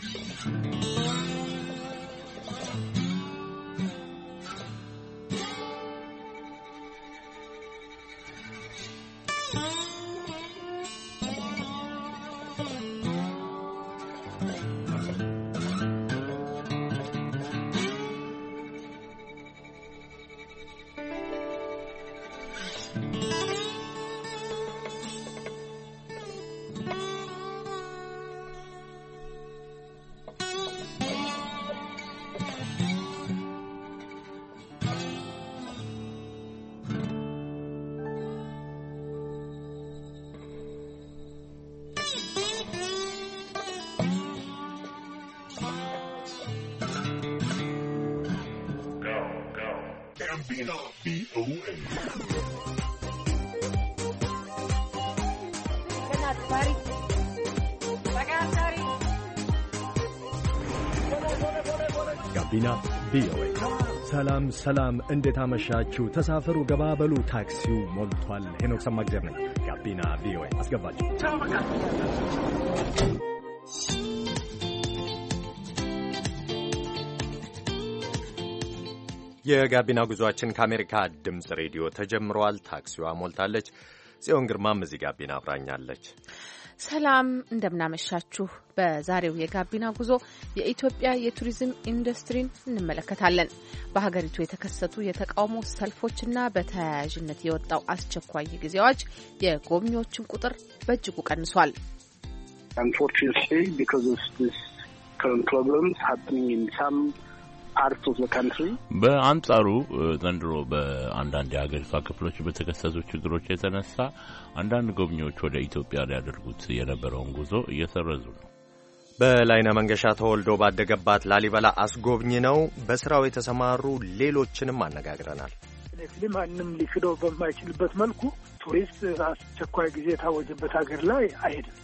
Gambino VOA. ጋቢና ቪኦኤ። ሰላም ሰላም፣ እንዴት አመሻችሁ? ተሳፈሩ፣ ገባበሉ፣ ታክሲው ሞልቷል። ሄኖክ ሰማግዜር ነኝ። ጋቢና ቪኦኤ አስገባችሁ። የጋቢና ጉዟችን ከአሜሪካ ድምፅ ሬዲዮ ተጀምሯል። ታክሲዋ ሞልታለች። ጽዮን ግርማም እዚህ ጋቢና አብራኛለች። ሰላም እንደምናመሻችሁ። በዛሬው የጋቢና ጉዞ የኢትዮጵያ የቱሪዝም ኢንዱስትሪን እንመለከታለን። በሀገሪቱ የተከሰቱ የተቃውሞ ሰልፎችና በተያያዥነት የወጣው አስቸኳይ ጊዜ አዋጅ የጎብኚዎችን ቁጥር በእጅጉ ቀንሷል። Unfortunately, because of this current problems happening in some parts of the country. በአንጻሩ ዘንድሮ በአንዳንድ የሀገሪቷ ክፍሎች በተከሰቱ ችግሮች የተነሳ አንዳንድ ጎብኚዎች ወደ ኢትዮጵያ ሊያደርጉት የነበረውን ጉዞ እየሰረዙ ነው። በላይነህ መንገሻ ተወልዶ ባደገባት ላሊበላ አስጎብኝ ነው። በስራው የተሰማሩ ሌሎችንም አነጋግረናል። ማንም ሊክደው በማይችልበት መልኩ ቱሪስት አስቸኳይ ጊዜ የታወጀበት ሀገር ላይ አይሄድም።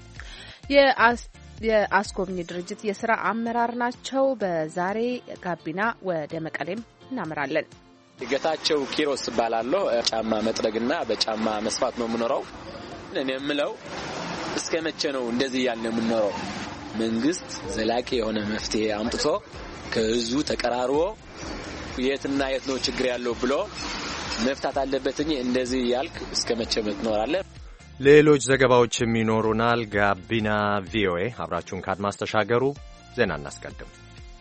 የአስጎብኝ ድርጅት የስራ አመራር ናቸው። በዛሬ ጋቢና ወደ መቀሌም እናመራለን። ጌታቸው ኪሮስ እባላለሁ። ጫማ መጥረግና በጫማ መስፋት ነው የምኖረው። እኔ የምለው እስከ መቼ ነው እንደዚህ ያልን የምንኖረው? መንግስት ዘላቂ የሆነ መፍትሄ አምጥቶ ከህዝቡ ተቀራርቦ የትና የት ነው ችግር ያለው ብሎ መፍታት አለበት እንጂ እንደዚህ ያልክ እስከ መቼ ትኖራለህ? ሌሎች ዘገባዎችም ይኖሩናል። ጋቢና ቪኦኤ አብራችሁን ካድማስ ተሻገሩ። ዜና እናስቀድም።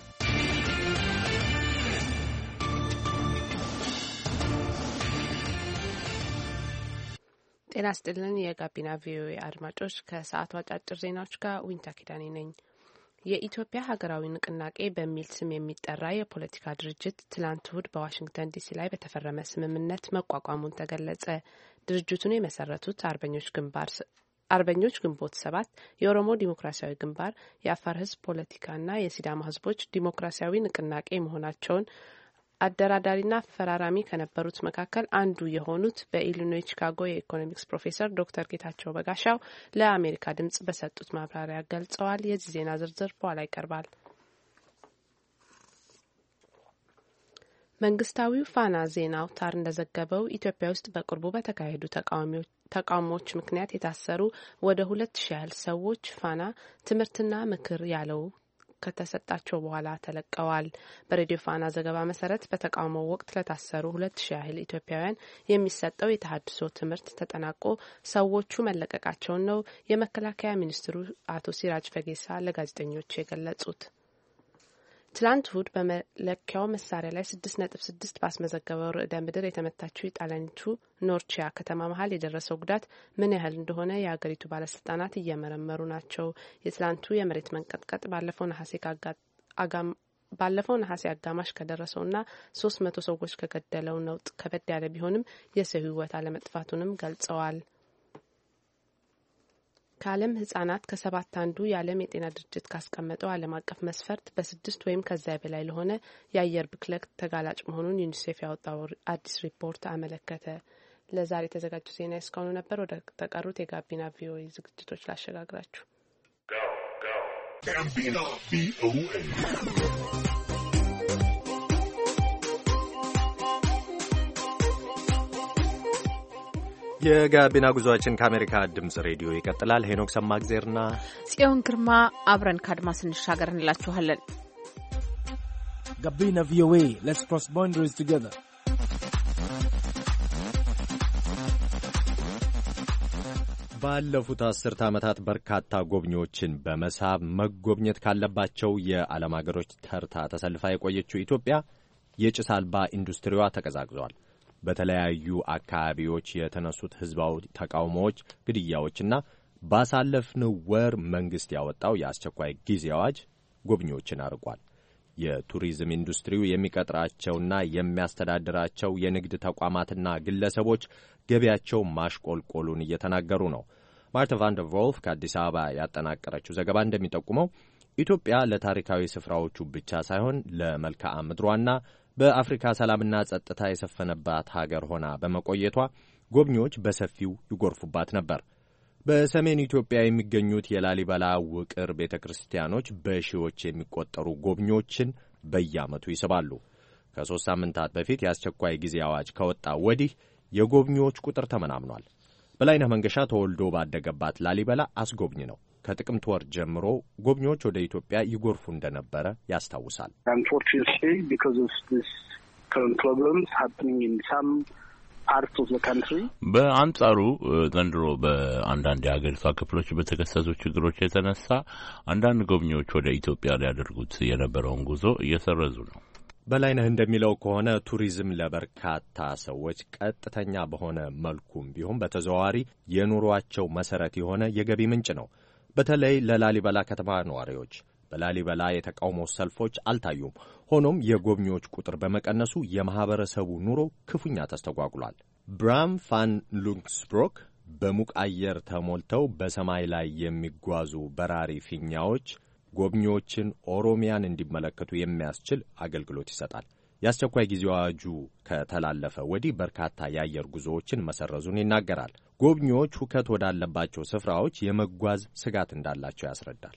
ጤና ይስጥልን የጋቢና ቪኦኤ አድማጮች፣ ከሰዓቱ አጫጭር ዜናዎች ጋር ዊንታ ኪዳኔ ነኝ። የኢትዮጵያ ሀገራዊ ንቅናቄ በሚል ስም የሚጠራ የፖለቲካ ድርጅት ትላንት እሁድ በዋሽንግተን ዲሲ ላይ በተፈረመ ስምምነት መቋቋሙን ተገለጸ። ድርጅቱን የመሰረቱት አርበኞች ግንቦት 7፣ የኦሮሞ ዲሞክራሲያዊ ግንባር፣ የአፋር ሕዝብ ፖለቲካና የሲዳማ ሕዝቦች ዲሞክራሲያዊ ንቅናቄ መሆናቸውን አደራዳሪና ፈራራሚ ከነበሩት መካከል አንዱ የሆኑት በኢሊኖይ ቺካጎ የኢኮኖሚክስ ፕሮፌሰር ዶክተር ጌታቸው በጋሻው ለአሜሪካ ድምጽ በሰጡት ማብራሪያ ገልጸዋል። የዚህ ዜና ዝርዝር በኋላ ይቀርባል። መንግስታዊው ፋና ዜና አውታር እንደዘገበው ኢትዮጵያ ውስጥ በቅርቡ በተካሄዱ ተቃውሞዎች ምክንያት የታሰሩ ወደ 2000 ያህል ሰዎች ፋና ትምህርትና ምክር ያለው ከተሰጣቸው በኋላ ተለቀዋል። በሬዲዮ ፋና ዘገባ መሰረት በተቃውሞው ወቅት ለታሰሩ 2000 ያህል ኢትዮጵያውያን የሚሰጠው የተሃድሶ ትምህርት ተጠናቆ ሰዎቹ መለቀቃቸውን ነው የመከላከያ ሚኒስትሩ አቶ ሲራጅ ፈጌሳ ለጋዜጠኞች የገለጹት። ትላንት እሁድ በመለኪያው መሳሪያ ላይ 6.6 ባስመዘገበው ርዕደ ምድር የተመታችው የጣሊያኒቱ ኖርቺያ ከተማ መሀል የደረሰው ጉዳት ምን ያህል እንደሆነ የሀገሪቱ ባለስልጣናት እየመረመሩ ናቸው። የትላንቱ የመሬት መንቀጥቀጥ ባለፈው ነሐሴ አጋማሽ ከደረሰውና 300 ሰዎች ከገደለው ነውጥ ከበድ ያለ ቢሆንም የሰው ሕይወት አለመጥፋቱንም ገልጸዋል። ከዓለም ህጻናት ከ7 አንዱ የዓለም የጤና ድርጅት ካስቀመጠው ዓለም አቀፍ መስፈርት በ6 ወይም ከዚያ በላይ ለሆነ የአየር ብክለት ተጋላጭ መሆኑን ዩኒሴፍ ያወጣው አዲስ ሪፖርት አመለከተ። ለዛሬ የተዘጋጁ ዜና እስካሁኑ ነበር። ወደ ተቀሩት የጋቢና ቪኦኤ ዝግጅቶች ላሸጋግራችሁ። የጋቢና ጉዟችን ከአሜሪካ ድምጽ ሬዲዮ ይቀጥላል። ሄኖክ ሰማግዜርና ጽዮን ግርማ አብረን ካድማስ እንሻገር እንላችኋለን። ጋቢና ቪኦኤ ሌትስ ክሮስ ባውንደሪስ ቱጌዘር። ባለፉት 10 ዓመታት በርካታ ጎብኚዎችን በመሳብ መጎብኘት ካለባቸው የዓለም ሀገሮች ተርታ ተሰልፋ የቆየችው ኢትዮጵያ የጭስ አልባ ኢንዱስትሪዋ ተቀዛቅዟል። በተለያዩ አካባቢዎች የተነሱት ህዝባዊ ተቃውሞዎች፣ ግድያዎችና ባሳለፍነው ወር መንግስት ያወጣው የአስቸኳይ ጊዜ አዋጅ ጎብኚዎችን አርቋል። የቱሪዝም ኢንዱስትሪው የሚቀጥራቸውና የሚያስተዳድራቸው የንግድ ተቋማትና ግለሰቦች ገቢያቸው ማሽቆልቆሉን እየተናገሩ ነው። ማርታ ቫንደር ቮልፍ ከአዲስ አበባ ያጠናቀረችው ዘገባ እንደሚጠቁመው ኢትዮጵያ ለታሪካዊ ስፍራዎቹ ብቻ ሳይሆን ለመልክዓ ምድሯና በአፍሪካ ሰላምና ጸጥታ የሰፈነባት ሀገር ሆና በመቆየቷ ጎብኚዎች በሰፊው ይጎርፉባት ነበር። በሰሜን ኢትዮጵያ የሚገኙት የላሊበላ ውቅር ቤተ ክርስቲያኖች በሺዎች የሚቆጠሩ ጎብኚዎችን በየዓመቱ ይስባሉ። ከ3 ሳምንታት በፊት የአስቸኳይ ጊዜ አዋጅ ከወጣ ወዲህ የጎብኚዎች ቁጥር ተመናምኗል። በላይነህ መንገሻ ተወልዶ ባደገባት ላሊበላ አስጎብኝ ነው። ከጥቅምት ወር ጀምሮ ጎብኚዎች ወደ ኢትዮጵያ ይጎርፉ እንደነበረ ያስታውሳል። በአንጻሩ ዘንድሮ በአንዳንድ የሀገሪቷ ክፍሎች በተከሰቱ ችግሮች የተነሳ አንዳንድ ጎብኚዎች ወደ ኢትዮጵያ ሊያደርጉት የነበረውን ጉዞ እየሰረዙ ነው። በላይነህ እንደሚለው ከሆነ ቱሪዝም ለበርካታ ሰዎች ቀጥተኛ በሆነ መልኩም ቢሆን በተዘዋዋሪ የኑሯቸው መሰረት የሆነ የገቢ ምንጭ ነው። በተለይ ለላሊበላ ከተማ ነዋሪዎች በላሊበላ የተቃውሞ ሰልፎች አልታዩም። ሆኖም የጎብኚዎች ቁጥር በመቀነሱ የማህበረሰቡ ኑሮ ክፉኛ ተስተጓጉሏል። ብራም ፋን ሉንግስብሮክ በሙቅ አየር ተሞልተው በሰማይ ላይ የሚጓዙ በራሪ ፊኛዎች ጎብኚዎችን ኦሮሚያን እንዲመለከቱ የሚያስችል አገልግሎት ይሰጣል። የአስቸኳይ ጊዜ አዋጁ ከተላለፈ ወዲህ በርካታ የአየር ጉዞዎችን መሰረዙን ይናገራል። ጎብኚዎች ሁከት ወዳለባቸው ስፍራዎች የመጓዝ ስጋት እንዳላቸው ያስረዳል።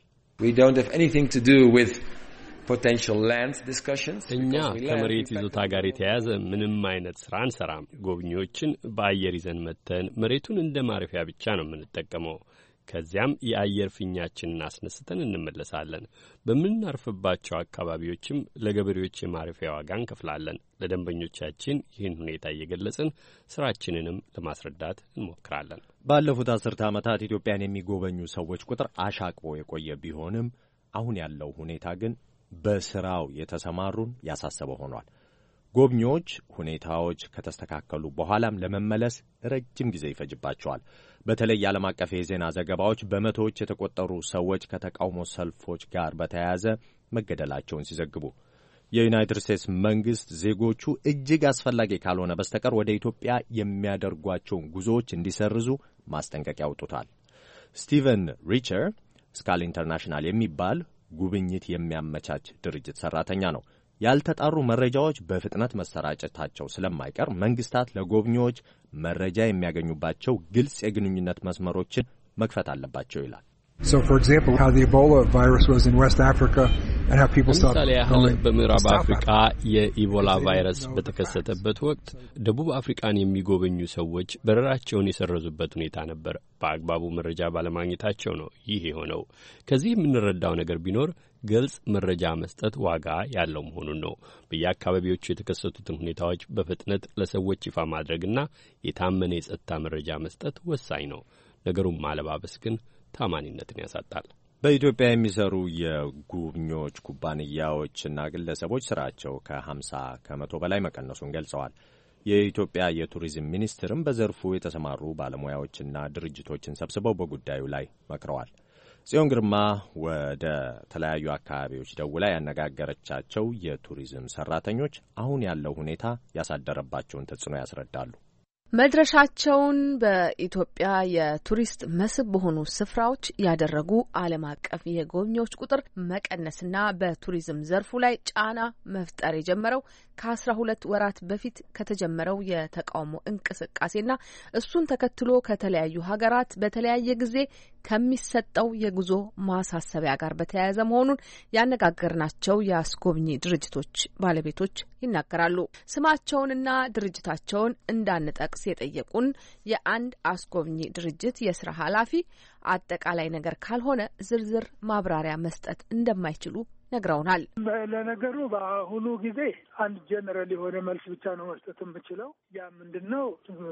እኛ ከመሬት ይዞታ ጋር የተያያዘ ምንም አይነት ስራ አንሰራም። ጎብኚዎችን በአየር ይዘን መተን መሬቱን እንደ ማረፊያ ብቻ ነው የምንጠቀመው። ከዚያም የአየር ፊኛችንን አስነስተን እንመለሳለን። በምናርፍባቸው አካባቢዎችም ለገበሬዎች የማረፊያ ዋጋ እንከፍላለን። ለደንበኞቻችን ይህን ሁኔታ እየገለጽን ስራችንንም ለማስረዳት እንሞክራለን። ባለፉት 10 ዓመታት ኢትዮጵያን የሚጎበኙ ሰዎች ቁጥር አሻቅቦ የቆየ ቢሆንም አሁን ያለው ሁኔታ ግን በስራው የተሰማሩን ያሳሰበ ሆኗል። ጎብኚዎች ሁኔታዎች ከተስተካከሉ በኋላም ለመመለስ ረጅም ጊዜ ይፈጅባቸዋል። በተለይ የዓለም አቀፍ የዜና ዘገባዎች በመቶዎች የተቆጠሩ ሰዎች ከተቃውሞ ሰልፎች ጋር በተያያዘ መገደላቸውን ሲዘግቡ፣ የዩናይትድ ስቴትስ መንግስት ዜጎቹ እጅግ አስፈላጊ ካልሆነ በስተቀር ወደ ኢትዮጵያ የሚያደርጓቸውን ጉዞዎች እንዲሰርዙ ማስጠንቀቂያ አውጥቷል። ስቲቨን ሪቸር ስካል ኢንተርናሽናል የሚባል ጉብኝት የሚያመቻች ድርጅት ሰራተኛ ነው። ያልተጣሩ መረጃዎች በፍጥነት መሰራጨታቸው ስለማይቀር መንግስታት ለጎብኚዎች መረጃ የሚያገኙባቸው ግልጽ የግንኙነት መስመሮችን መክፈት አለባቸው ይላል። ለምሳሌ ያህል በምዕራብ አፍሪካ የኢቦላ ቫይረስ በተከሰተበት ወቅት ደቡብ አፍሪካን የሚጎበኙ ሰዎች በረራቸውን የሰረዙበት ሁኔታ ነበር። በአግባቡ መረጃ ባለማግኘታቸው ነው ይህ የሆነው። ከዚህ የምንረዳው ነገር ቢኖር ግልጽ መረጃ መስጠት ዋጋ ያለው መሆኑን ነው። በየአካባቢዎቹ የተከሰቱትን ሁኔታዎች በፍጥነት ለሰዎች ይፋ ማድረግና የታመነ የጸጥታ መረጃ መስጠት ወሳኝ ነው። ነገሩን ማለባበስ ግን ታማኒነትን ያሳጣል። በኢትዮጵያ የሚሰሩ የጉብኚዎች ኩባንያዎችና ግለሰቦች ስራቸው ከ50 ከመቶ በላይ መቀነሱን ገልጸዋል። የኢትዮጵያ የቱሪዝም ሚኒስትርም በዘርፉ የተሰማሩ ባለሙያዎችና ድርጅቶችን ሰብስበው በጉዳዩ ላይ መክረዋል። ጽዮን ግርማ ወደ ተለያዩ አካባቢዎች ደውላ ያነጋገረቻቸው የቱሪዝም ሰራተኞች አሁን ያለው ሁኔታ ያሳደረባቸውን ተጽዕኖ ያስረዳሉ። መድረሻቸውን በኢትዮጵያ የቱሪስት መስህብ በሆኑ ስፍራዎች ያደረጉ ዓለም አቀፍ የጎብኚዎች ቁጥር መቀነስና በቱሪዝም ዘርፉ ላይ ጫና መፍጠር የጀመረው ከ12 ወራት በፊት ከተጀመረው የተቃውሞ እንቅስቃሴና እሱን ተከትሎ ከተለያዩ ሀገራት በተለያየ ጊዜ ከሚሰጠው የጉዞ ማሳሰቢያ ጋር በተያያዘ መሆኑን ያነጋገርናቸው የአስጎብኚ ድርጅቶች ባለቤቶች ይናገራሉ። ስማቸውንና ድርጅታቸውን እንዳንጠቅስ የጠየቁን የአንድ አስጎብኚ ድርጅት የስራ ኃላፊ አጠቃላይ ነገር ካልሆነ ዝርዝር ማብራሪያ መስጠት እንደማይችሉ ነግረውናል። ለነገሩ በአሁኑ ጊዜ አንድ ጀነራል የሆነ መልስ ብቻ ነው መስጠት የምችለው። ያ ምንድነው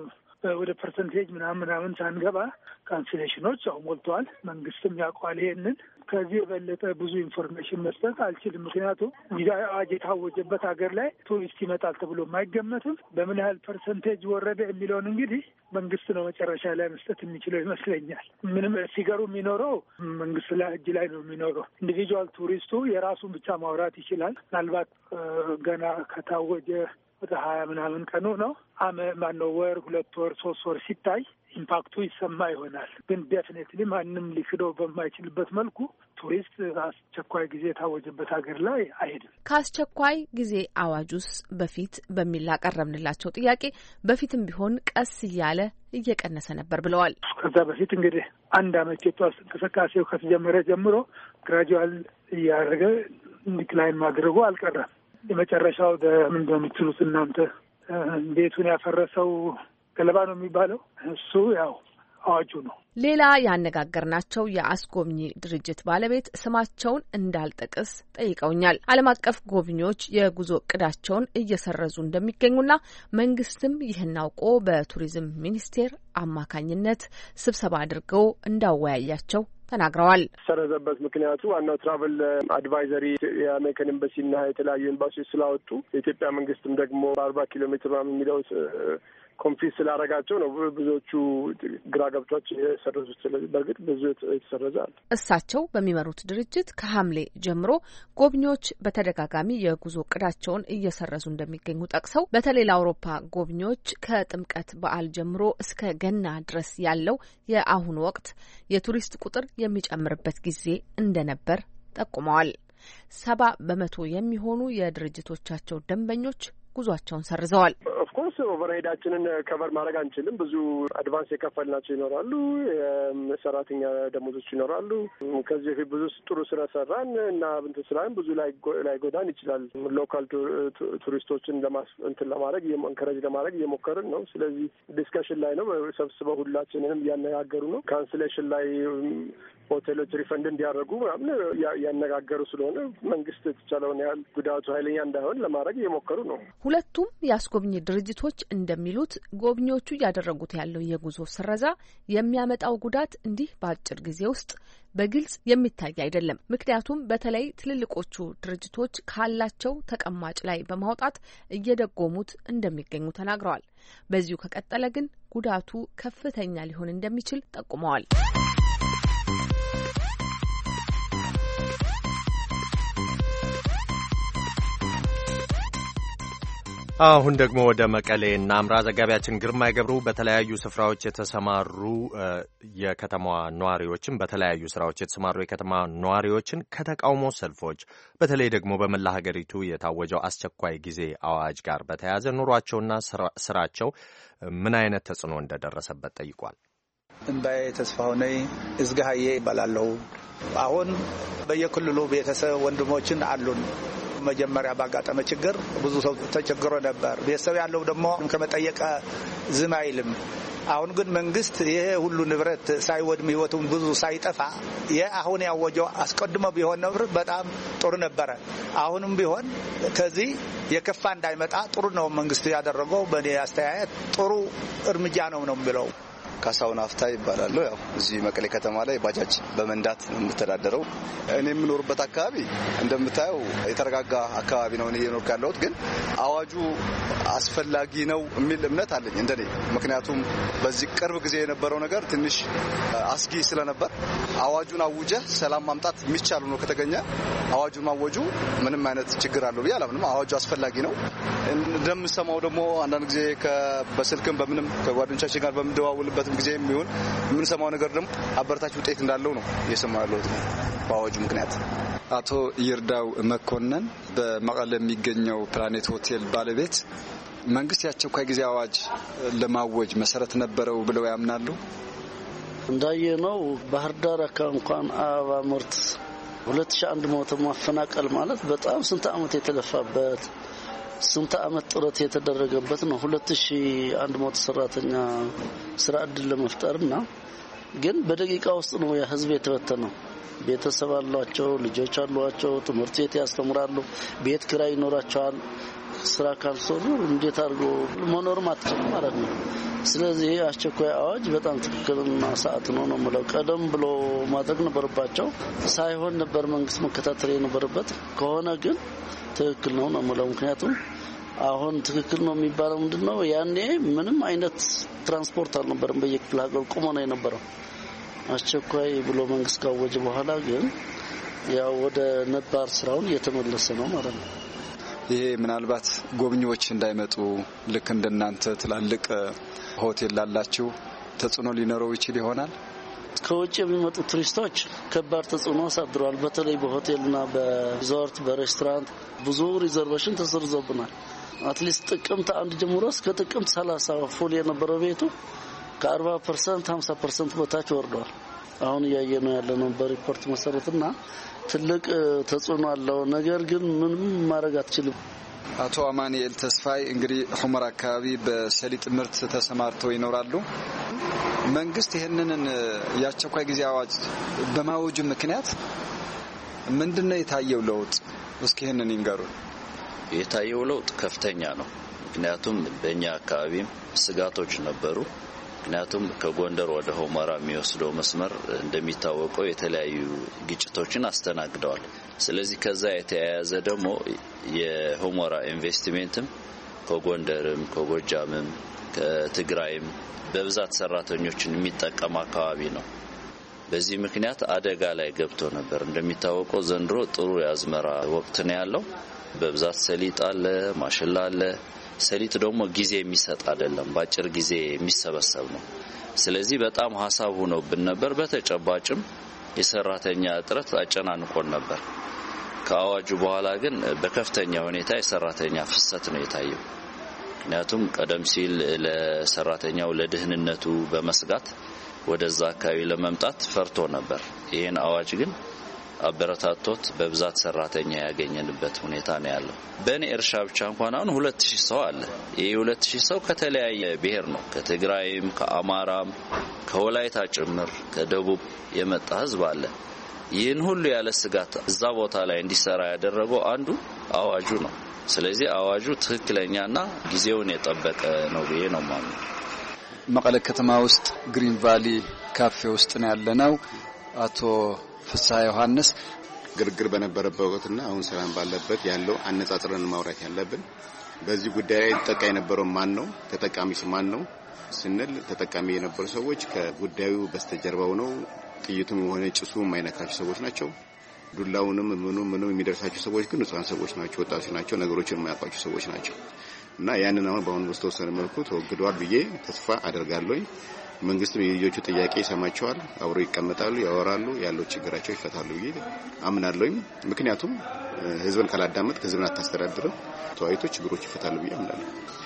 ወደ ፐርሰንቴጅ ምናምን ሳንገባ ካንስሌሽኖች አሁን ሞልተዋል። መንግስትም ያውቀዋል ይሄንን። ከዚህ የበለጠ ብዙ ኢንፎርሜሽን መስጠት አልችልም። ምክንያቱም ቪዛ አዋጅ የታወጀበት ሀገር ላይ ቱሪስት ይመጣል ተብሎ የማይገመትም። በምን ያህል ፐርሰንቴጅ ወረደ የሚለውን እንግዲህ መንግስት ነው መጨረሻ ላይ መስጠት የሚችለው ይመስለኛል። ምንም ፊገሩ የሚኖረው መንግስት ላይ እጅ ላይ ነው የሚኖረው። ኢንዲቪጁዋል ቱሪስቱ የራሱን ብቻ ማውራት ይችላል። ምናልባት ገና ከታወጀ ወደ 20 ምናምን ቀኑ ነው ማነው ወር 2 ወር 3 ወር ሲታይ ኢምፓክቱ ይሰማ ይሆናል። ግን ዴፊኔትሊ ማንም ሊክደው በማይችልበት መልኩ ቱሪስት አስቸኳይ ጊዜ የታወጀበት ሀገር ላይ አይሄድም። ከአስቸኳይ ጊዜ አዋጁስ በፊት በሚል ላቀረብንላቸው ጥያቄ በፊትም ቢሆን ቀስ እያለ እየቀነሰ ነበር ብለዋል። ከዛ በፊት እንግዲህ አንድ አመት ኢትዮጵያ ውስጥ እንቅስቃሴው ከተጀመረ ጀምሮ ግራጁዋል እያደረገ ዲክላይን ማድረጉ አልቀረም። የመጨረሻው ምንድን ነው የምትሉት እናንተ? ቤቱን ያፈረሰው ገለባ ነው የሚባለው። እሱ ያው አዋጁ ነው። ሌላ ያነጋገርናቸው የአስጎብኚ ድርጅት ባለቤት ስማቸውን እንዳልጠቅስ ጠይቀውኛል። ዓለም አቀፍ ጎብኚዎች የጉዞ እቅዳቸውን እየሰረዙ እንደሚገኙና መንግስትም ይህን አውቆ በቱሪዝም ሚኒስቴር አማካኝነት ስብሰባ አድርገው እንዳወያያቸው ተናግረዋል። ሰረዘበት ምክንያቱ ዋናው ትራቨል አድቫይዘሪ የአሜሪካን ኤምባሲና የተለያዩ ኤምባሲዎች ስላወጡ የኢትዮጵያ መንግስትም ደግሞ 40 ኪሎ ሜትር የሚለው ኮንፊስ ስላደረጋቸው ነው ብዙዎቹ ግራ ገብቷቸው የሰረዙት። ስለዚህ በእርግጥ ብዙ የተሰረዘ አለ። እሳቸው በሚመሩት ድርጅት ከሐምሌ ጀምሮ ጎብኚዎች በተደጋጋሚ የጉዞ እቅዳቸውን እየሰረዙ እንደሚገኙ ጠቅሰው በተለይ ለአውሮፓ ጎብኚዎች ከጥምቀት በዓል ጀምሮ እስከ ገና ድረስ ያለው የአሁኑ ወቅት የቱሪስት ቁጥር የሚጨምርበት ጊዜ እንደነበር ጠቁመዋል። 70% የሚሆኑ የድርጅቶቻቸው ደንበኞች ጉዟቸውን ሰርዘዋል። ኦፍኮርስ ኦቨርሄዳችንን ከቨር ማድረግ አንችልም። ብዙ አድቫንስ የከፈልናቸው ይኖራሉ። የሰራተኛ ደሞዞች ይኖራሉ። ከዚህ በፊት ብዙ ጥሩ ስራ ሰራን እና እንትን ስራን ብዙ ላይጎዳን ይችላል። ሎካል ቱሪስቶችን ለማድረግ ኢንከሬጅ ለማድረግ እየሞከርን ነው። ስለዚህ ዲስከሽን ላይ ነው። ሰብስበው ሁላችንንም እያነጋገሩ ነው። ካንስሌሽን ላይ ሆቴሎች ሪፈንድ እንዲያደርጉ ምናምን ያነጋገሩ ስለሆነ መንግስት የተቻለውን ያህል ጉዳቱ ኃይለኛ እንዳይሆን ለማድረግ እየሞከሩ ነው። ሁለቱም የአስጎብኚ ድርጅቶች እንደሚሉት ጎብኚዎቹ እያደረጉት ያለው የጉዞ ስረዛ የሚያመጣው ጉዳት እንዲህ በአጭር ጊዜ ውስጥ በግልጽ የሚታይ አይደለም። ምክንያቱም በተለይ ትልልቆቹ ድርጅቶች ካላቸው ተቀማጭ ላይ በማውጣት እየደጎሙት እንደሚገኙ ተናግረዋል። በዚሁ ከቀጠለ ግን ጉዳቱ ከፍተኛ ሊሆን እንደሚችል ጠቁመዋል። አሁን ደግሞ ወደ መቀሌ እናምራ። ዘጋቢያችን ግርማይ ገብሩ በተለያዩ ስፍራዎች የተሰማሩ የከተማዋ ነዋሪዎችን የከተማ ነዋሪዎችን ከተቃውሞ ሰልፎች በተለይ ደግሞ በመላ ሀገሪቱ የታወጀው አስቸኳይ ጊዜ አዋጅ ጋር በተያያዘ ኑሯቸውና ስራቸው ምን አይነት ተጽዕኖ እንደደረሰበት ጠይቋል። እምባዬ ተስፋሁነኝ እዝጋዬ ይባላለሁ። አሁን በየክልሉ ቤተሰብ ወንድሞችን አሉን። መጀመሪያ ባጋጠመ ችግር ብዙ ሰው ተቸግሮ ነበር። ቤተሰብ ያለው ደግሞ ከመጠየቅ ዝም አይልም። አሁን ግን መንግስት ይሄ ሁሉ ንብረት ሳይወድም ህይወቱን ብዙ ሳይጠፋ አሁን ያወጀው አስቀድሞ ቢሆን ነበር በጣም ጥሩ ነበረ። አሁንም ቢሆን ከዚህ የከፋ እንዳይመጣ ጥሩ ነው መንግስት ያደረገው። በእኔ አስተያየት ጥሩ እርምጃ ነው የሚለው። ካሳሁን አፍታ ይባላል። ያው እዚህ መቀሌ ከተማ ላይ ባጃጅ በመንዳት የምተዳደረው። እኔ የምኖርበት አካባቢ እንደምታየው የተረጋጋ አካባቢ ነው እየኖርኩ ያለሁት። ግን አዋጁ አስፈላጊ ነው የሚል እምነት አለኝ እንደኔ። ምክንያቱም በዚህ ቅርብ ጊዜ የነበረው ነገር ትንሽ አስጊ ስለነበር አዋጁን አውጀህ ሰላም ማምጣት የሚቻል ነው ከተገኘ አዋጁን ማወጁ ምንም አይነት ችግር አለው ብዬ አላምንም። አዋጁ አስፈላጊ ነው። እንደምሰማው ደግሞ አንዳንድ ጊዜ በስልክም በምንም ከጓደኞቻችን ጋር በምንደዋውልበት የምንሰራበትም ጊዜ የሚሆን የምንሰማው ነገር ደግሞ አበረታች ውጤት እንዳለው ነው እየሰማሁ ያለሁት በአዋጁ ምክንያት። አቶ ይርዳው መኮንን በመቀለ የሚገኘው ፕላኔት ሆቴል ባለቤት፣ መንግስት የአስቸኳይ ጊዜ አዋጅ ለማወጅ መሰረት ነበረው ብለው ያምናሉ? እንዳየነው ባህር ዳር አካባቢ እንኳን አበባ ምርት 2001 ሞት ማፈናቀል ማለት በጣም ስንት ዓመት የተለፋበት ስንት ዓመት ጥረት የተደረገበት ነው። 2001 ሞት ሰራተኛ ስራ እድል ለመፍጠርና ግን በደቂቃ ውስጥ ነው የህዝብ የተበተነው። ቤተሰብ አሏቸው፣ ልጆች አሏቸው፣ ትምህርት ቤት ያስተምራሉ፣ ቤት ኪራይ ይኖራቸዋል። ስራ ካልሰሩ እንዴት አድርጎ መኖር ማጥፋት ማለት ነው። ስለዚህ አስቸኳይ አዋጅ በጣም ትክክለኛ ሰዓት ነው ማለት ቀደም ብሎ ማድረግ ነበርባቸው ሳይሆን ነበር መንግስት መከታተል የነበረበት። ከሆነ ግን ትክክል ነው ማለት ምክንያቱም አሁን ትክክል ነው የሚባለው ምንድነው ያኔ ምንም አይነት ትራንስፖርት አልነበረም፣ በየክፍለ ሀገሩ ቆሞ ነው የነበረው። አስቸኳይ ብሎ መንግስት ካወጀ በኋላ ግን ያው ወደ ነባር ስራውን እየተመለሰ ነው ማለት ነው። ይሄ ምናልባት ጎብኚዎች እንዳይመጡ ልክ እንደናንተ ትላልቅ ሆቴል ላላችሁ ተጽዕኖ ሊኖረው ይችል ይሆናል። ከውጭ የሚመጡ ቱሪስቶች ከባድ ተጽዕኖ አሳድሯል። በተለይ በሆቴልና በሪዞርት በሬስቶራንት ብዙ ሪዘርቬሽን ተሰርዞብናል። አትሊስት ጥቅምት 1 ጀምሮ እስከ ጥቅምት 30 ፉል የነበረው ቤቱ ከ40% 50% በታች ወርዷል። አሁን ያየነው ያለነው በሪፖርት መሰረትና ትልቅ ተጽዕኖ አለው። ነገር ግን ምንም ማድረግ አትችልም። አቶ አማኑኤል ተስፋይ እንግዲህ ሁመራ አካባቢ በሰሊጥ ምርት ተሰማርተው ይኖራሉ። መንግስት ይሄንን የአስቸኳይ ጊዜ አዋጅ በማወጁ ምክንያት ምንድነው የታየው ለውጥ? እስኪ ይሄንን ይንገሩን። የታየው ለውጥ ከፍተኛ ነው። ምክንያቱም በእኛ አካባቢም ስጋቶች ነበሩ። ምክንያቱም ከጎንደር ወደ ሁመራ የሚወስደው መስመር እንደሚታወቀው የተለያዩ ግጭቶችን አስተናግደዋል። ስለዚህ ከዛ የተያያዘ ደግሞ የሁመራ ኢንቨስትመንትም ከጎንደርም ከጎጃምም ከትግራይም በብዛት ሰራተኞችን የሚጠቀም አካባቢ ነው። በዚህ ምክንያት አደጋ ላይ ገብቶ ነበር። እንደሚታወቀው ዘንድሮ ጥሩ የአዝመራ ወቅት ነው ያለው። በብዛት ሰሊጥ አለ፣ ማሽላ አለ። ሰሊጥ ደግሞ ጊዜ የሚሰጥ አይደለም፣ ባጭር ጊዜ የሚሰበሰብ ነው። ስለዚህ በጣም ሐሳብ ሆኖብን ነበር። በተጨባጭም የሰራተኛ እጥረት አጨናንቆን ነበር። ከአዋጁ በኋላ ግን በከፍተኛ ሁኔታ የሰራተኛ ፍሰት ነው የታየው። ምክንያቱም ቀደም ሲል ለሰራተኛው ለደህንነቱ በመስጋት ወደዛ አካባቢ ለመምጣት ፈርቶ ነበር። ይሄን አዋጅ ግን አበረታቶት በብዛት ሰራተኛ ያገኘንበት ሁኔታ ነው ያለው። በእኔ እርሻ ብቻ እንኳን አሁን 2000 ሰው አለ። ይሄ 2000 ሰው ከተለያየ ብሔር ነው፣ ከትግራይም ከአማራም ከወላይታ ጭምር ከደቡብ የመጣ ህዝብ አለ። ይህን ሁሉ ያለ ስጋት እዛ ቦታ ላይ እንዲሰራ ያደረገው አንዱ አዋጁ ነው። ስለዚህ አዋጁ ትክክለኛና ጊዜውን የጠበቀ ነው ብዬ ነው ማለት። መቀለ ከተማ ውስጥ ግሪን ቫሊ ካፌ ውስጥ ነው ያለነው። አቶ ፍስሐ ዮሐንስ ግርግር በነበረበት ወቅትና አሁን ሰላም ባለበት ያለው አነጻጽረን ማውራት ያለብን በዚህ ጉዳይ ላይ ተጠቃሚ የነበረው ማን ነው፣ ተጠቃሚስ ማን ነው ስንል ተጠቃሚ የነበሩ ሰዎች ከጉዳዩ በስተጀርባው ነው። ጥይቱም ሆነ ጭሱ የማይነካቸው ሰዎች ናቸው። ዱላውንም ምኑም የሚደርሳቸው ሰዎች ግን ንጹሃን ሰዎች ናቸው፣ ወጣቶች ናቸው፣ ነገሮችን የማያውቋቸው ሰዎች ናቸው። እና ያንን አሁን በአሁኑ በተወሰነ መልኩ ተወግዷል ብዬ ተስፋ አደርጋለሁ። መንግስትም የልጆቹ ጥያቄ ይሰማቸዋል፣ አብረው ይቀመጣሉ፣ ያወራሉ፣ ያለው ችግራቸው ይፈታሉ ብዬ አምናለሁ። ምክንያቱም ህዝብን ካላዳመጥ ህዝብን አታስተዳድርም። ተወያይቶ ችግሮች ይፈታሉ ብዬ አምናለሁ።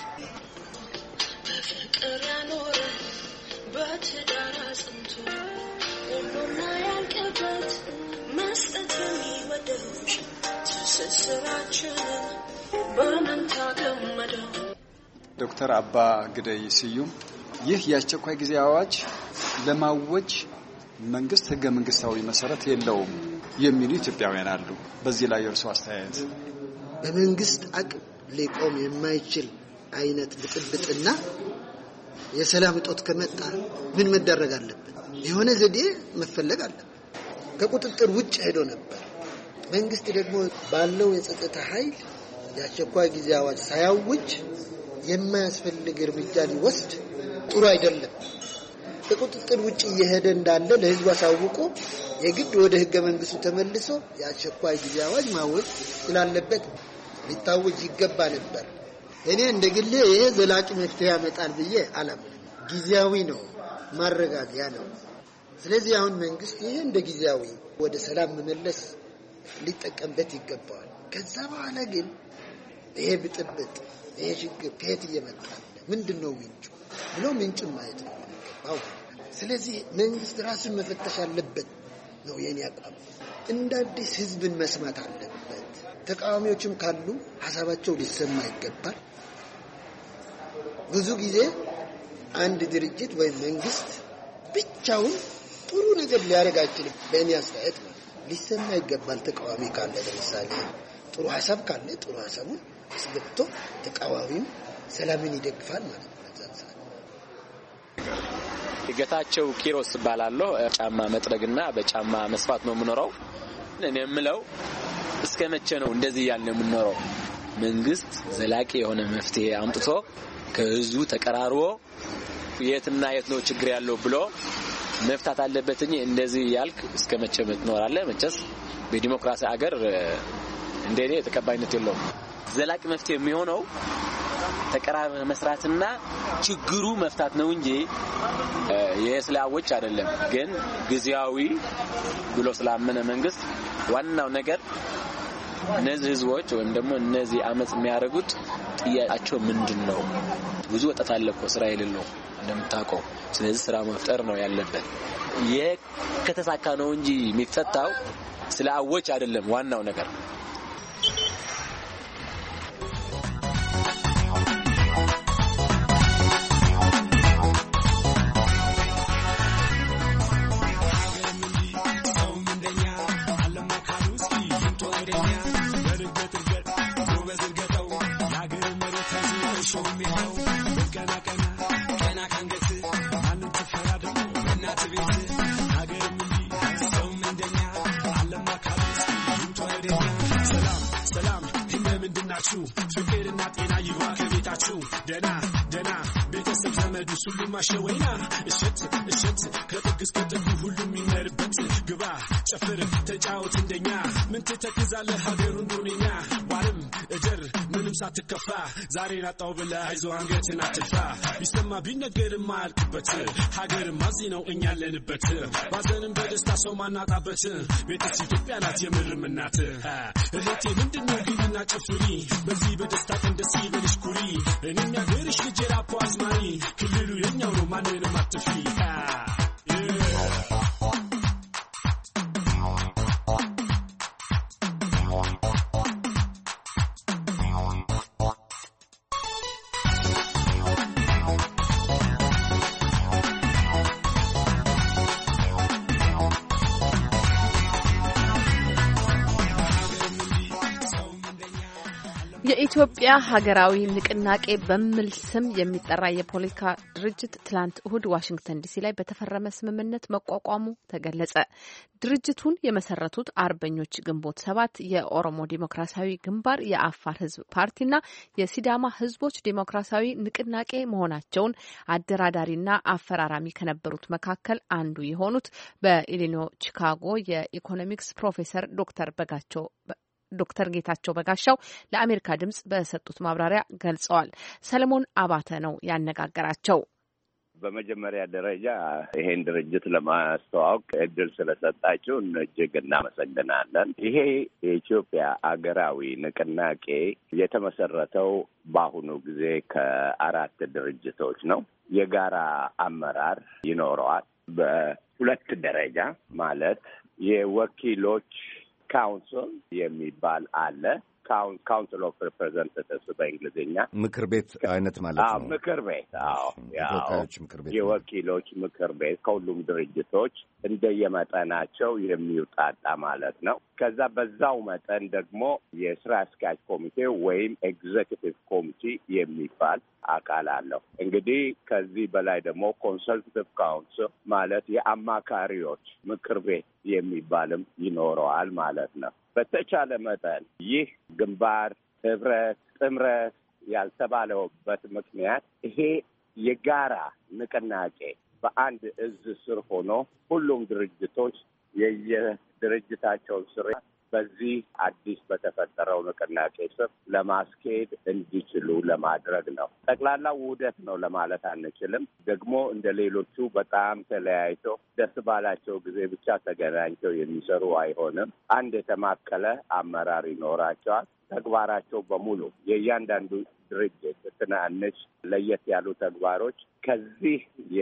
ዶክተር አባ ግደይ ስዩም ይህ የአስቸኳይ ጊዜ አዋጅ ለማወጅ መንግስት ህገ መንግስታዊ መሰረት የለውም የሚሉ ኢትዮጵያውያን አሉ። በዚህ ላይ የእርሱ አስተያየት? በመንግስት አቅም ሊቆም የማይችል አይነት ብጥብጥና የሰላም እጦት ከመጣ ምን መደረግ አለበት? የሆነ ዘዴ መፈለግ አለበት። ከቁጥጥር ውጭ ሄዶ ነበር። መንግስት ደግሞ ባለው የጸጥታ ኃይል የአስቸኳይ ጊዜ አዋጅ ሳያውጅ የማያስፈልግ እርምጃ ሊወስድ ጥሩ አይደለም። ከቁጥጥር ውጭ እየሄደ እንዳለ ለህዝብ አሳውቆ የግድ ወደ ህገ መንግስቱ ተመልሶ የአስቸኳይ ጊዜ አዋጅ ማወጅ ስላለበት ሊታወጅ ይገባ ነበር። እኔ እንደግሌ ይሄ ዘላቂ መፍትሄ ያመጣል ብዬ አላምንም። ጊዜያዊ ነው። ማረጋጊያ ነው። ስለዚህ አሁን መንግስት ይሄ እንደ ጊዜያዊ ወደ ሰላም መመለስ ሊጠቀምበት ይገባዋል። ከዛ በኋላ ግን ይሄ ብጥብጥ ይሄ ችግር ከየት እየመጣ ምንድነው ምንጩ ብሎ ምንጩን ማየት ነው የሚገባው። ስለዚህ መንግስት ራሱን መፈተሽ አለበት ነው የኔ አቋም። እንደ አዲስ ህዝብን መስማት አለበት። ተቃዋሚዎችም ካሉ ሐሳባቸው ሊሰማ ይገባል። ብዙ ጊዜ አንድ ድርጅት ወይም መንግስት ብቻውን ጥሩ ነገር ሊያደርግ አይችልም። በእኔ አስተያየት ነው ሊሰማ ይገባል። ተቃዋሚ ካለ ለምሳሌ ጥሩ ሐሳብ ካለ ጥሩ ሐሳቡን አስገብቶ ተቃዋሚም ሰላምን ይደግፋል ማለት ነው። ጌታቸው ኪሮስ ባላለሁ ጫማ መጥረግና በጫማ መስፋት ነው የምኖረው። እኔ የምለው እስከ መቼ ነው እንደዚህ ያልን የምንኖረው? መንግስት ዘላቂ የሆነ መፍትሄ አምጥቶ ከህዝቡ ተቀራርቦ የትና የት ነው ችግር ያለው ብሎ መፍታት አለበት እንጂ እንደዚህ ያልክ እስከ መቼ ትኖራለህ? መቼስ በዲሞክራሲ አገር እንደኔ ተቀባይነት የለውም። ዘላቂ መፍትሄ የሚሆነው ተቀራርበ መስራትና ችግሩ መፍታት ነው እንጂ የስላዎች አይደለም። ግን ጊዜያዊ ብሎ ስላመነ መንግስት ዋናው ነገር እነዚህ ህዝቦች ወይም ደግሞ እነዚህ አመጽ የሚያደርጉት ጥያቄያቸው ምንድነው? ብዙ ወጣት አለ እኮ ስራ የሌለው እንደምታውቀው። ስለዚህ ስራ መፍጠር ነው ያለበት። ከተሳካ ነው እንጂ የሚፈታው ስላዎች አይደለም ዋናው ነገር። ፍቅርና ጤና ይግባ ከቤታችሁ ደና ደና ቤተሰብ ዘመዱ ሁሉ ማሸወይና እሸት ከጥግ እስከ ጥግ ሁሉም ይመርበት ግባ ጨፍር ተጫወት እንደኛ ምን ትተክዛለህ ሀገሩ እንደኛ ዋልም እደር ምንም ሳትከፋ ዛሬን አጣው ብለህ አይዞህ አንገትን አትፍራ ቢሰማ ቢነገርም አያልቅበት ሀገርም እዚህ ነው እኛ ያለንበት ባዘንም በደስታ ሰው ማናጣበት ቤተስ ኢትዮጵያ ናት የምርም እናት እህቴ ምንድነው ግቢና ጨፍሪ በዚህ በደስታ ቀን ደስ ይበልሽ ኩሪ እኔም ያገርሽ ልጅ ራፖ አዝማሪ ክልሉ የኛው ነው ማንንም አትፍሪ የኢትዮጵያ ሀገራዊ ንቅናቄ በሚል ስም የሚጠራ የፖለቲካ ድርጅት ትላንት እሁድ ዋሽንግተን ዲሲ ላይ በተፈረመ ስምምነት መቋቋሙ ተገለጸ። ድርጅቱን የመሰረቱት አርበኞች ግንቦት 7፣ የኦሮሞ ዴሞክራሲያዊ ግንባር፣ የአፋር ሕዝብ ፓርቲና የሲዳማ ሕዝቦች ዴሞክራሲያዊ ንቅናቄ መሆናቸውን አደራዳሪና አፈራራሚ ከነበሩት መካከል አንዱ የሆኑት በኢሊኖይ ቺካጎ የኢኮኖሚክስ ፕሮፌሰር ዶክተር ጌታቸው በጋሻው ለአሜሪካ ድምጽ በሰጡት ማብራሪያ ገልጸዋል። ሰለሞን አባተ ነው ያነጋገራቸው። በመጀመሪያ ደረጃ ይሄን ድርጅት ለማስተዋወቅ እድል ስለሰጣችሁ እጅግ እናመሰግናለን። ይሄ የኢትዮጵያ አገራዊ ንቅናቄ የተመሰረተው በአሁኑ ጊዜ ከ4 ድርጅቶች ነው። የጋራ አመራር ይኖረዋል። በሁለት ደረጃ ማለት የወኪሎች ካውንስል የሚባል አለ። ካውንስል ኦፍ ሪፕሬዘንታቲቭስ በእንግሊዝኛ ምክር ቤት አይነት ማለት ነው። ምክር ቤት የተወካዮች ምክር ቤት፣ የወኪሎች ምክር ቤት ከሁሉም ድርጅቶች እንደየመጠናቸው የሚውጣጣ ማለት ነው። ከዛ በዛው መጠን ደግሞ የስራ አስኪያጅ ኮሚቴ ወይም ኤግዜኪቲቭ ኮሚቴ የሚባል አካል አለው። እንግዲህ ከዚህ በላይ ደግሞ ኮንሰልታቲቭ ካውንስል ማለት የአማካሪዎች ምክር ቤት የሚባልም ይኖረዋል ማለት ነው። በተቻለ መጠን ይህ ግንባር፣ ህብረት፣ ጥምረት ያልተባለበት ምክንያት ይሄ የጋራ ንቅናቄ በአንድ እዝ ስር ሆኖ ሁሉም ድርጅቶች የየድርጅታቸውን ስር በዚህ አዲስ በተፈጠረው ንቅናቄ ስር ለማስኬድ እንዲችሉ ለማድረግ ነው። ጠቅላላ ውህደት ነው ለማለት አንችልም። ደግሞ እንደ ሌሎቹ በጣም ተለያይተው ደስ ባላቸው ጊዜ ብቻ ተገናኝተው የሚሰሩ አይሆንም። አንድ የተማከለ አመራር ይኖራቸዋል። ተግባራቸው በሙሉ የእያንዳንዱ ድርጅት ትናንሽ ለየት ያሉ ተግባሮች ከዚህ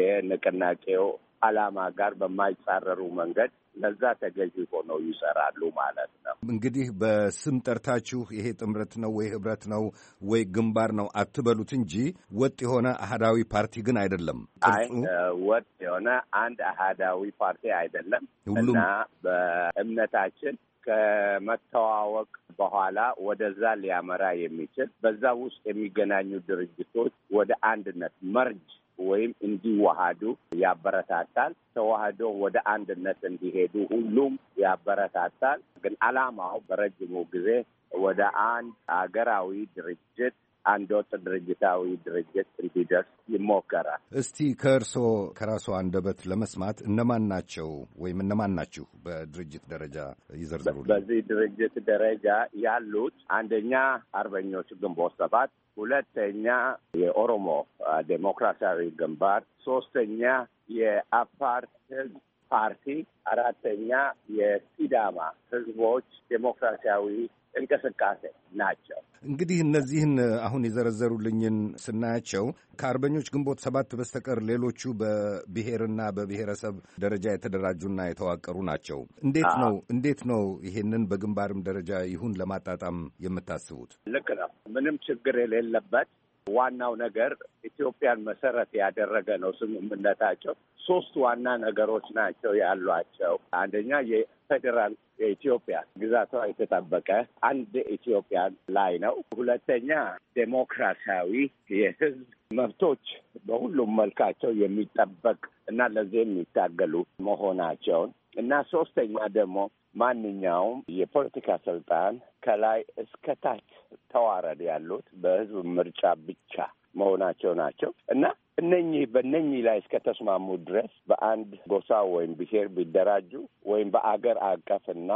የንቅናቄው ዓላማ ጋር በማይጻረሩ መንገድ ለዛ ተገዥ ሆነው ይሰራሉ ማለት ነው። እንግዲህ በስም ጠርታችሁ ይሄ ጥምረት ነው ወይ ህብረት ነው ወይ ግንባር ነው አትበሉት እንጂ ወጥ የሆነ አህዳዊ ፓርቲ ግን አይደለም። ወጥ የሆነ አንድ አህዳዊ ፓርቲ አይደለም እና በእምነታችን ከመተዋወቅ በኋላ ወደዛ ሊያመራ የሚችል በዛ ውስጥ የሚገናኙ ድርጅቶች ወደ አንድነት መርጅ ወይም እንዲዋሃዱ ያበረታታል። ተዋህዶ ወደ አንድነት እንዲሄዱ ሁሉም ያበረታታል። ግን ዓላማው በረጅሙ ጊዜ ወደ አንድ አገራዊ ድርጅት አንድ ወጥ ድርጅታዊ ድርጅት እንዲደርስ ይሞከራል። እስቲ ከራስዎ አንደበት ለመስማት እነማን ናቸው ወይም እነማን ናችሁ በድርጅት ደረጃ ይዘርዝሩልኝ። በዚህ ድርጅት ደረጃ ያሉት አንደኛ አርበኞች ግንቦት ሰባት፣ ሁለተኛ የኦሮሞ ዴሞክራሲያዊ ግንባር፣ ሶስተኛ የአፋር ህዝብ ፓርቲ፣ አራተኛ የሲዳማ ህዝቦች ዴሞክራሲያዊ እንቅስቃሴ ናቸው። እንግዲህ እነዚህን አሁን የዘረዘሩልኝን ስናያቸው ከአርበኞች ግንቦት ሰባት በስተቀር ሌሎቹ በብሔርና በብሔረሰብ ደረጃ የተደራጁና የተዋቀሩ ናቸው። እንዴት ነው ይሄንን በግንባርም ደረጃ ይሁን ለማጣጣም የምታስቡት? ልክ ነው። ምንም ችግር የሌለበት ዋናው ነገር ኢትዮጵያን መሰረት ያደረገ ነው ስምምነታቸው። ሶስት ዋና ነገሮች ናቸው ያሏቸው። አንደኛ የፌዴራል የኢትዮጵያ ግዛቷ የተጠበቀ አንድ ኢትዮጵያ ላይ ነው። ሁለተኛ ዴሞክራሲያዊ የህዝብ መብቶች በሁሉም መልካቸው የሚጠበቅ እና ለዚህ የሚታገሉ መሆናቸውን እና ሶስተኛ ደግሞ ማንኛውም የፖለቲካ ስልጣን ከላይ እስከ ታች ተዋረድ ያሉት በህዝብ ምርጫ ብቻ መሆናቸው ናቸው እና በእነኚህ ላይ እስከተስማሙ ድረስ በአንድ ጎሳ ወይም ብሔር ቢደራጁ ወይም በአገር አቀፍና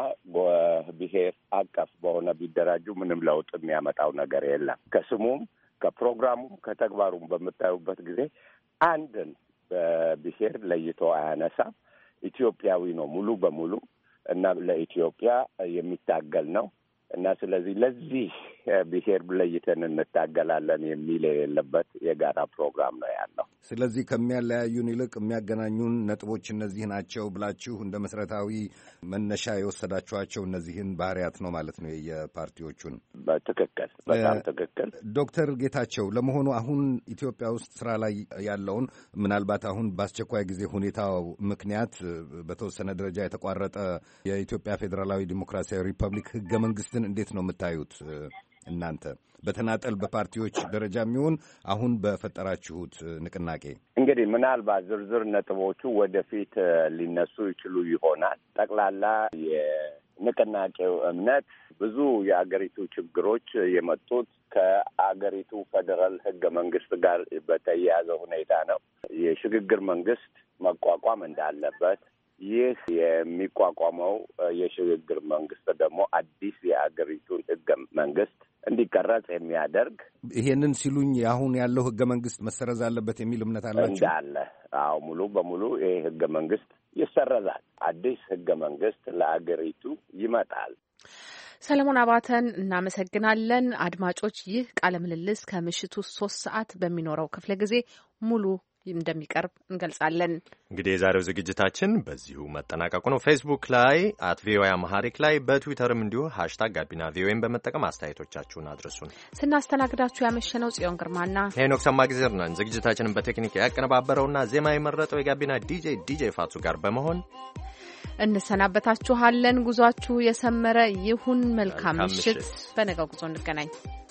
ብሔር አቀፍ በሆነ ቢደራጁ ምንም ለውጥ የሚያመጣው ነገር የለም። ከስሙም ከፕሮግራሙም ከተግባሩም በምታዩበት ጊዜ አንድን በብሔር ለይቶ አያነሳም። ኢትዮጵያዊ ነው ሙሉ በሙሉ እና ለኢትዮጵያ የሚታገል ነው እና ስለዚህ ለዚህ ብሔር ለይተን እንታገላለን የሚል የሌለበት የጋራ ፕሮግራም ነው ያለው። ስለዚህ ከሚያለያዩን ይልቅ የሚያገናኙን ነጥቦች እነዚህ ናቸው ብላችሁ እንደ መሰረታዊ መነሻ የወሰዳችኋቸው እነዚህን ባህሪያት ነው ማለት ነው የፓርቲዎቹን። በትክክል በጣም ትክክል። ዶክተር ጌታቸው ለመሆኑ አሁን ኢትዮጵያ ውስጥ ስራ ላይ ያለውን ምናልባት አሁን በአስቸኳይ ጊዜ ሁኔታው ምክንያት በተወሰነ ደረጃ የተቋረጠ የኢትዮጵያ ፌዴራላዊ ዲሞክራሲያዊ ሪፐብሊክ ህገ መንግስትን እንዴት ነው የምታዩት እናንተ በተናጠል በፓርቲዎች ደረጃ የሚሆን አሁን በፈጠራችሁት ንቅናቄ? እንግዲህ ምናልባት ዝርዝር ነጥቦቹ ወደፊት ሊነሱ ይችሉ ይሆናል። ጠቅላላ የንቅናቄው እምነት ብዙ የአገሪቱ ችግሮች የመጡት ከአገሪቱ ፌዴራል ህገ መንግስት ጋር በተያያዘ ሁኔታ ነው። የሽግግር መንግስት መቋቋም እንዳለበት ይህ የሚቋቋመው የሽግግር መንግስት ደግሞ አዲስ የአገሪቱን ህገ መንግስት እንዲቀረጽ የሚያደርግ ይሄንን ሲሉኝ አሁን ያለው ህገ መንግስት መሰረዝ አለበት የሚል እምነት አላችሁ? እንዳለ አዎ፣ ሙሉ በሙሉ ይሄ ህገ መንግስት ይሰረዛል። አዲስ ህገ መንግስት ለአገሪቱ ይመጣል። ሰለሞን አባተን እናመሰግናለን። አድማጮች፣ ይህ ቃለ ምልልስ ከምሽቱ 3 ሰዓት በሚኖረው ክፍለ ጊዜ ሙሉ እንደሚቀርብ እንገልጻለን። እንግዲህ የዛሬው ዝግጅታችን በዚሁ መጠናቀቁ ነው። ፌስቡክ ላይ @ቪኦኤ አማሃሪክ ላይ በትዊተርም እንዲሁ #ጋቢና ቪኦኤን በመጠቀም አስተያየቶቻችሁን አድርሱን። ስናስተናግዳችሁ ያመሸነው ጽዮን ግርማና ሄኖክ ሰማግዜር ነን። ዝግጅታችንን በቴክኒክ ያቀነባበረውና ዜማ የመረጠው የጋቢና ዲጄ ፋቱ ጋር በመሆን እንሰናበታችኋለን። ጉዟችሁ የሰመረ ይሁን። መልካም ምሽት። በነገው ጉዞ እንገናኝ።